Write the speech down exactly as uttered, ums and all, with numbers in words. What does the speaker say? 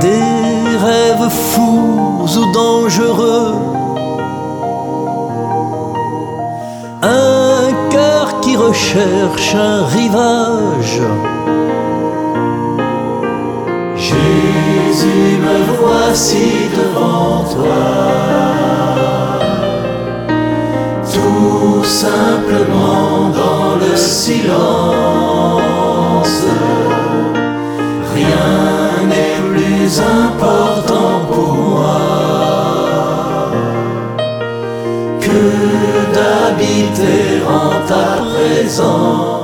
des rêves fous ou dangereux, un cœur qui recherche un rivage. Jésus, me voici devant toi, tout simplement dans le silence. Rien n'est plus important pour moi que d'habiter en ta présence.